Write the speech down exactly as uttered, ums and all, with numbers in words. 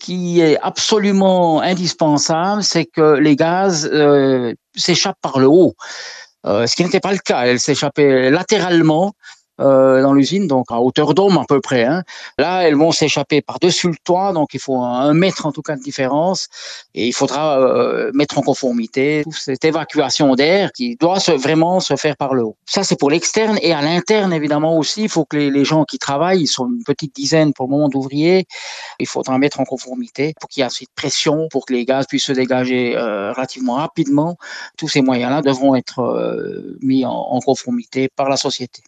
qui est absolument indispensable, c'est que les gaz euh, s'échappent par le haut, euh, ce qui n'était pas le cas. Elles s'échappaient latéralement euh, dans l'usine, donc à hauteur d'homme à peu près. Hein. Là, elles vont s'échapper par-dessus le toit, donc il faut un mètre en tout cas de différence, et il faudra euh, mettre en conformité toute cette évacuation d'air qui doit se, vraiment se faire par le haut. Ça, c'est pour l'externe, et à l'interne, évidemment aussi, il faut que les, les gens qui travaillent, ils sont une petite dizaine pour le moment d'ouvriers, il faudra mettre en conformité pour qu'il y ait assez de pression, pour que les gaz puissent se dégager euh, relativement rapidement. Tous ces moyens-là devront être euh, mis en, en conformité par la société.